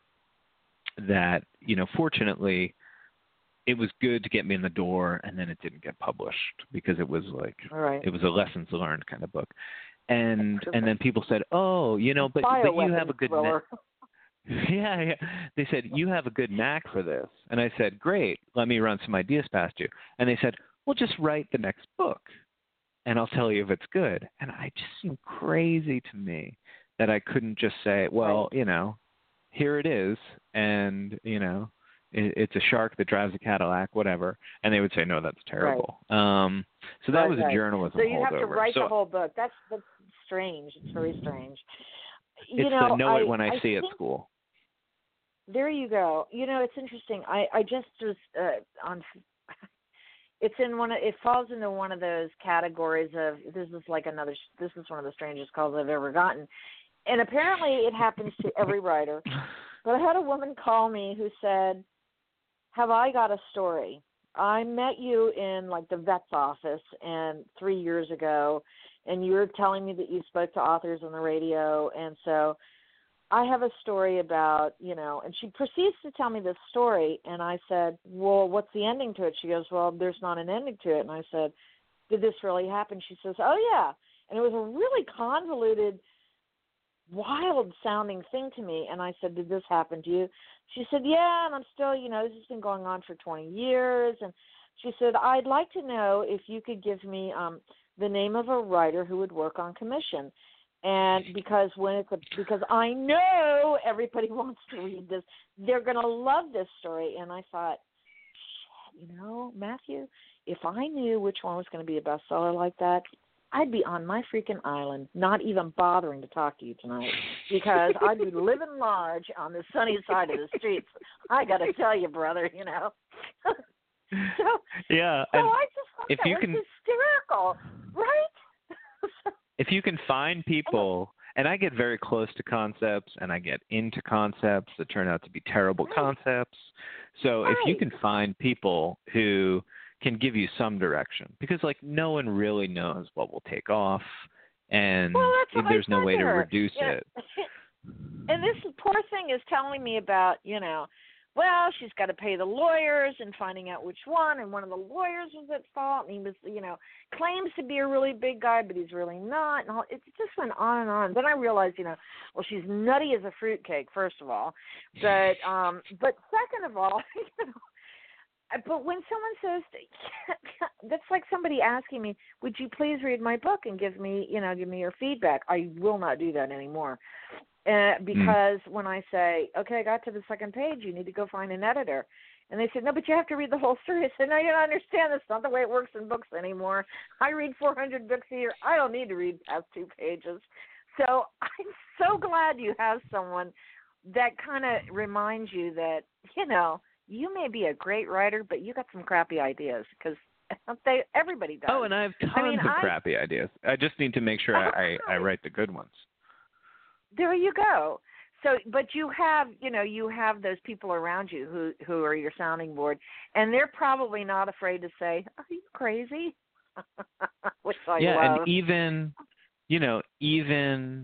that, you know, fortunately it was good to get me in the door, and then it didn't get published because it was like, All right. it was a lessons learned kind of book. And Perfect. and then people said, oh, you know, but, but you have a good thriller. yeah, yeah. They said, you have a good knack for this. And I said, great, let me run some ideas past you. And they said, well, just write the next book, and I'll tell you if it's good. And I just seemed crazy to me that I couldn't just say, well, Right. you know, here it is, and, you know, it, it's a shark that drives a Cadillac, whatever. And they would say, no, that's terrible. Right. Um, so that right, was right. a journalism So you holdover. have to write so the whole book. That's that's strange. It's very strange. You it's know, the know I, it when I, I see think, it school. There you go. You know, it's interesting. I I just was uh, on. It's in one of, it falls into one of those categories of, this is like another, this is one of the strangest calls I've ever gotten. And apparently it happens to every writer. But I had a woman call me who said, have I got a story? I met you in like the vet's office and three years ago, and you were telling me that you spoke to authors on the radio. And so I have a story about, you know, and she proceeds to tell me this story, and I said, well, what's the ending to it? She goes, well, there's not an ending to it. And I said, did this really happen? She says, oh, yeah. And it was a really convoluted, wild-sounding thing to me, and I said, did this happen to you? She said, yeah, and I'm still, you know, this has been going on for twenty years, and she said, I'd like to know if you could give me um, the name of a writer who would work on commission. And because when it's a, because I know everybody wants to read this, they're going to love this story. And I thought, shit, you know, Matthew, if I knew which one was going to be a bestseller like that, I'd be on my freaking island, not even bothering to talk to you tonight, because I'd be living large on the sunny side of the streets. I got to tell you, brother, you know. so, yeah, so and I just thought if that you was can, hysterical, right? if you can find people, and I get very close to concepts, and I get into concepts that turn out to be terrible right. concepts. So right. if you can find people who can give you some direction, because like no one really knows what will take off, and well, there's no way to, to her. reduce yeah. it. And this poor thing is telling me about, you know, well, she's got to pay the lawyers and finding out which one, and one of the lawyers was at fault, and he was, you know, claims to be a really big guy, but he's really not, and all, it just went on and on. Then I realized, you know, well, she's nutty as a fruitcake, first of all, but um, but second of all, you know, but when someone says, that's like somebody asking me, would you please read my book and give me, you know, give me your feedback. I will not do that anymore. Uh, because mm. when I say, okay, I got to the second page, you need to go find an editor. And they said, no, but you have to read the whole story. I said, no, you don't understand. That's not the way it works in books anymore. I read four hundred books a year. I don't need to read past two pages. So I'm so glad you have someone that kind of reminds you that, you know, you may be a great writer, but you got some crappy ideas, because they everybody does. Oh, and I have tons I mean, of I, crappy ideas. I just need to make sure I, I, I write the good ones. There you go. So, but you have, you know, you have those people around you who, who are your sounding board, and they're probably not afraid to say, "Are you crazy?" Which I yeah, love. and even, you know, even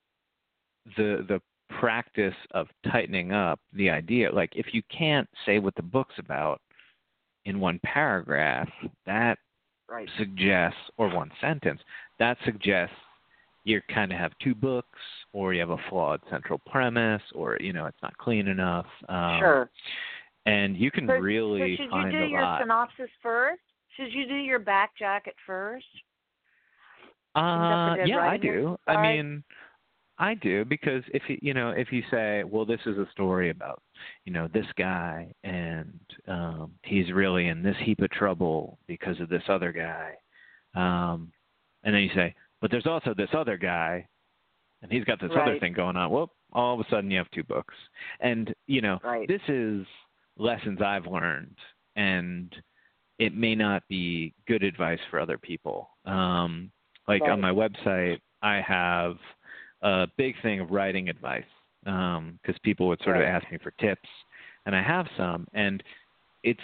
the the practice of tightening up the idea, like if you can't say what the book's about in one paragraph, that right. suggests, or one sentence, that suggests you kind of have two books, or you have a flawed central premise, or, you know, it's not clean enough. Um, sure. And you can so, really so should find you do a your lot. synopsis first? Should you do your back jacket first? Uh, yeah, I do. I mean, I do, because if you you know if you say, well, this is a story about you know this guy and um, he's really in this heap of trouble because of this other guy, um, and then you say, but there's also this other guy, and he's got this right. other thing going on. Well, all of a sudden you have two books, and you know right. this is lessons I've learned, and it may not be good advice for other people. Um, like right. on my website, I have a big thing of writing advice, because um, people would sort right. of ask me for tips, and I have some, and it's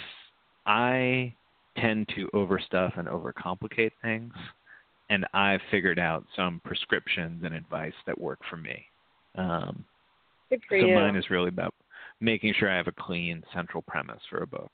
I tend to overstuff and overcomplicate things, and I've figured out some prescriptions and advice that work for me. Um, Good for so you. mine is really about making sure I have a clean central premise for a book.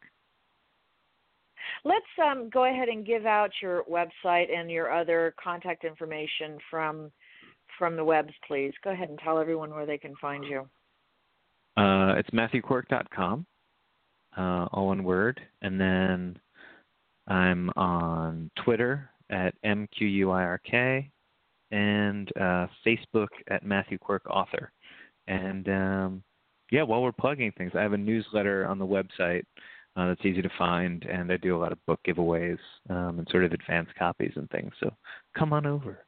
Let's um, go ahead and give out your website and your other contact information from from the webs, please. Go ahead and tell everyone where they can find you. Uh, it's matthew quirk dot com, uh, all one word. And then I'm on Twitter at M Q U I R K and uh, Facebook at Matthew Quirk Author. And, um, yeah, while we're plugging things, I have a newsletter on the website uh, that's easy to find, and I do a lot of book giveaways um, and sort of advanced copies and things. So come on over.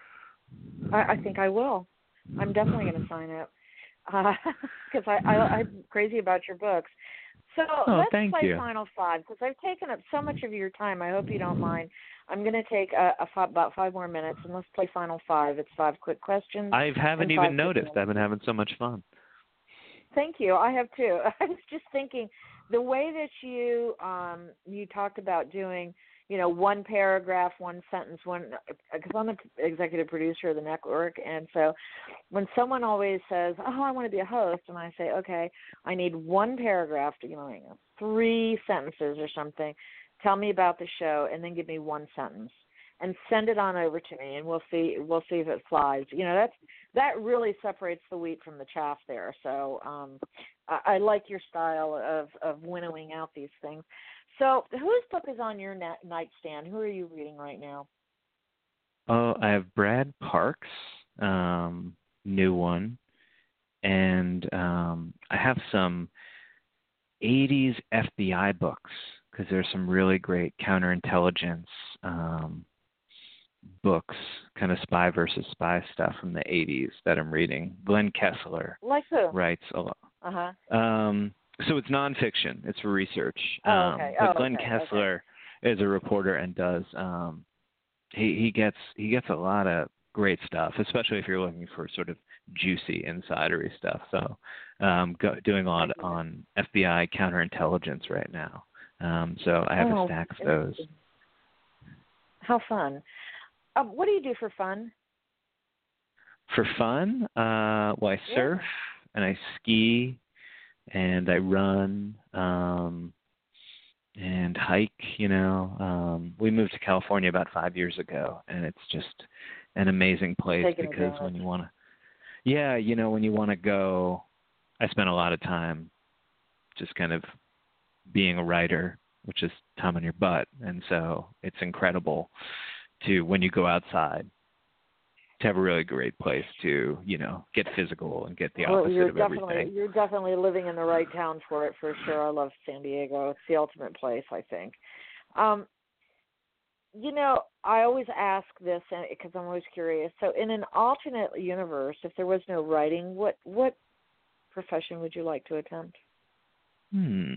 I, I think I will. I'm definitely going to sign up because uh, I, I, I'm crazy about your books. So oh, let's thank play you. Final Five because I've taken up so much of your time. I hope you don't mind. I'm going to take a, a five, about five more minutes, and let's play Final Five. It's five quick questions. I haven't even noticed. I've been having so much fun. Thank you. I have too. I was just thinking the way that you um, you talked about doing, you know, one paragraph, one sentence, one, because I'm the executive producer of the network, and so when someone always says, oh, I want to be a host, and I say, okay, I need one paragraph to, you know, three sentences or something, tell me about the show, and then give me one sentence, and send it on over to me, and we'll see, we'll see if it flies. You know, that's, that really separates the wheat from the chaff there, so um, I, I like your style of, of winnowing out these things. So whose book is on your na- nightstand? Who are you reading right now? Oh, I have Brad Parks, um, new one, and um, I have some eighties F B I books because there's some really great counterintelligence um, books, kind of spy versus spy stuff from the eighties that I'm reading. Glenn Kessler like who? writes a lot. Uh-huh. Um, so it's nonfiction. It's for research. Oh, okay. Um, oh, but Glenn okay. Kessler okay. is a reporter and does um, he he gets he gets a lot of great stuff, especially if you're looking for sort of juicy insidery stuff. So um, go, doing a lot on F B I counterintelligence right now. Um, so I have oh, a stack of those. How fun! Um, what do you do for fun? For fun, uh, well, I surf yeah. and I ski and I run um, and hike. You know, um, we moved to California about five years ago, and it's just an amazing place Taking because advantage. when you want to, yeah, you know, when you want to go, I spent a lot of time just kind of being a writer, which is time on your butt, and so it's incredible to when you go outside to have a really great place to, you know, get physical and get the well, opposite you're of definitely, everything. You're definitely living in the right town for it, for sure. I love San Diego. It's the ultimate place, I think. Um, you know, I always ask this because I'm always curious. So in an alternate universe, if there was no writing, what what profession would you like to attempt? Hmm.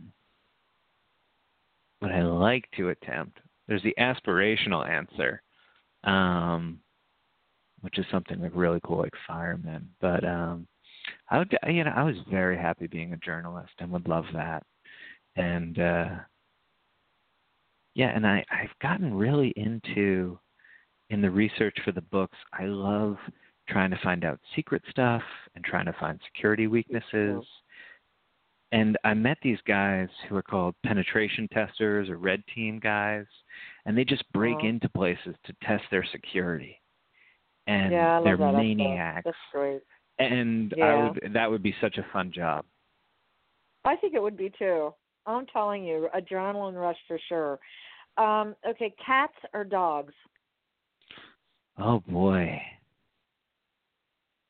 What I like to attempt, there's the aspirational answer, um, which is something like really cool, like fireman. But um, I would, you know, I was very happy being a journalist and would love that. And uh, yeah, and I, I've gotten really into in the research for the books. I love trying to find out secret stuff and trying to find security weaknesses. And I met these guys who are called penetration testers or red team guys, and they just break uh-huh. into places to test their security. And yeah, I love they're that maniacs. That's great. And yeah. I would that would be such a fun job. I think it would be too. I'm telling you, adrenaline rush for sure. Um, okay, cats or dogs? Oh boy.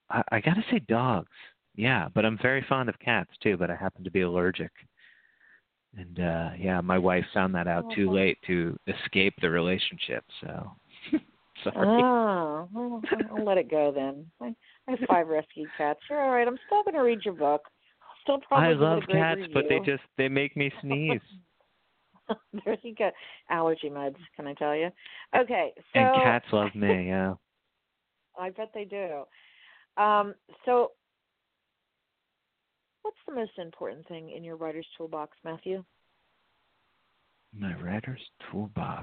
I, I got to say dogs. Yeah, but I'm very fond of cats too, but I happen to be allergic. And uh yeah, my wife found that out too late to escape the relationship, so sorry. Oh, well, I'll let it go then. I, I have five rescue cats. You're all right. I'm still going to read your book. Still probably I give it love a great cats, review. but they just they make me sneeze. There you go. Allergy meds, can I tell you? Okay, so And cats love me, yeah. I bet they do. Um, so what's the most important thing in your writer's toolbox, Matthew? My writer's toolbox.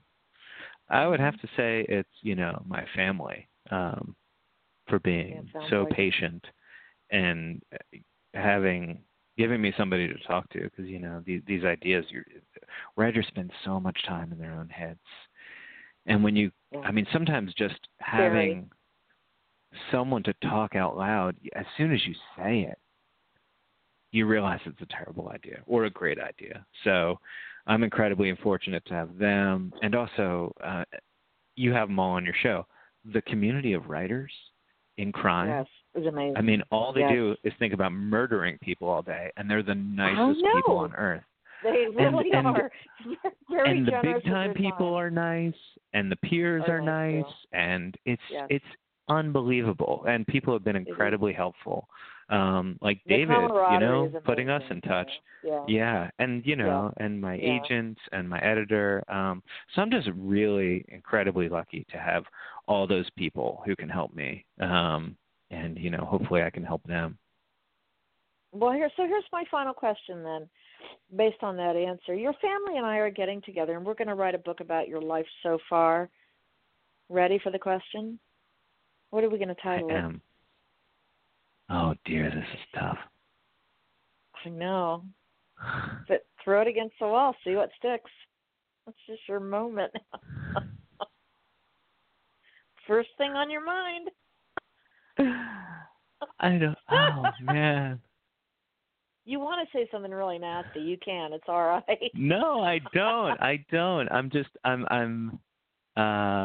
I would have to say it's, you know, my family, um, for being Yeah, so like patient and having giving me somebody to talk to, because you know these these ideas. You're, writers spend so much time in their own heads, and when you, yeah. I mean, sometimes just having Scary. someone to talk out loud, as soon as you say it, you realize it's a terrible idea or a great idea. So I'm incredibly fortunate to have them, and also uh, you have them all on your show. The community of writers in crime. Yes, it's amazing. I mean, all they yes. do is think about murdering people all day, and they're the nicest people on earth. They really and, and, are. Very and the generous big time with their people time. are nice, and the peers are, are nice, nice, and it's yes. it's unbelievable. And people have been incredibly helpful. Um, like the David, you know, is putting us in touch. Yeah. Yeah, and you know, yeah. and my yeah. agent and my editor. Um, so I'm just really incredibly lucky to have all those people who can help me. Um, and you know, hopefully I can help them. Well, here, so here's my final question then, based on that answer. Your family and I are getting together, and we're going to write a book about your life so far. Ready for the question? What are we going to title I it? am. Oh dear, this is tough. I know. But throw it against the wall, see what sticks. That's just your moment. First thing on your mind. I don't. Oh man. You want to say something really nasty? You can. It's all right. No, I don't. I don't. I'm just. I'm. I'm. Uh.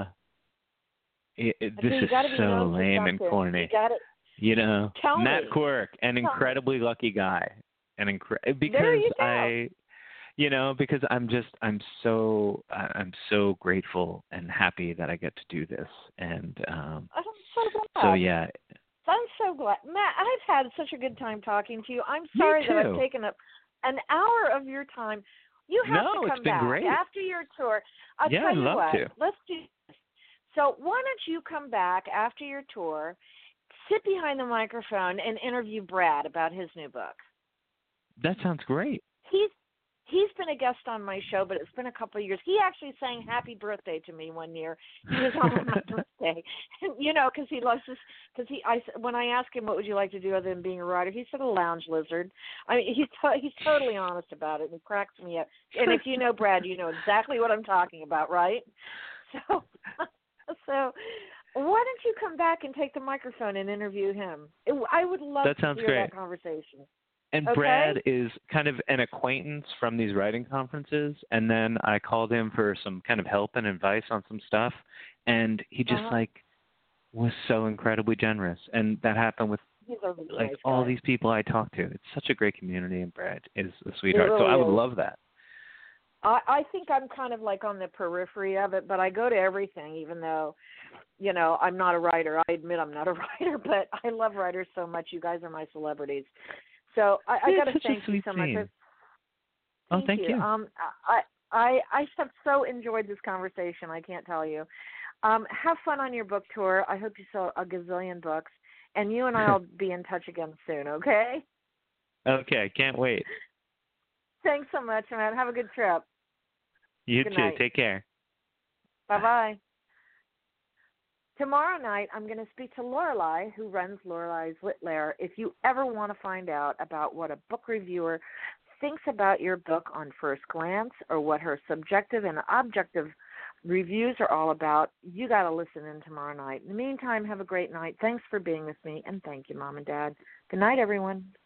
It, it, this is so lame and corny. You got it. You know, Tell Matt me. Quirk, an Tell incredibly me. lucky guy, an incre- because there you go. I, you know, because I'm just, I'm so, I'm so grateful and happy that I get to do this, and um, I'm so glad. So yeah, I'm so glad, Matt. I've had such a good time talking to you. I'm sorry that I've taken up an hour of your time. You have no, to come it's been back great. after your tour. I'll yeah, tell I'd you love what. to. Let's do this. So why don't you come back after your tour? Sit behind the microphone and interview Brad about his new book. That sounds great. He's he's been a guest on my show, but it's been a couple of years. He actually sang "Happy Birthday" to me one year. He was on my birthday, and, you know, because he loves this. Because he, I when I asked him what would you like to do other than being a writer, he said a lounge lizard. I mean, he's to, he's totally honest about it, and he cracks me up. And if you know Brad, you know exactly what I'm talking about, right? So, so. Why don't you come back and take the microphone and interview him? It, I would love that to sounds hear great. that conversation. And okay? Brad is kind of an acquaintance from these writing conferences, and then I called him for some kind of help and advice on some stuff, and he just uh-huh. like was so incredibly generous. And that happened with really like nice all guy. these people I talk to. It's such a great community, and Brad is a sweetheart. Really so I would is. love that. I, I think I'm kind of like on the periphery of it, but I go to everything, even though, you know, I'm not a writer. I admit I'm not a writer, but I love writers so much. You guys are my celebrities. So I, I got to thank you so much. Thank oh, thank you. you. Um, I, I, I have so enjoyed this conversation. I can't tell you. Um, have fun on your book tour. I hope you sell a gazillion books, and you and I will be in touch again soon. Okay? Okay, can't wait. Thanks so much, man. Have a good trip. You good too. Night. Take care. Bye bye. Tomorrow night, I'm going to speak to Lorelei, who runs Lorelai's Lit Lair. If you ever want to find out about what a book reviewer thinks about your book on first glance, or what her subjective and objective reviews are all about, you got to listen in tomorrow night. In the meantime, have a great night. Thanks for being with me, and thank you, Mom and Dad. Good night, everyone.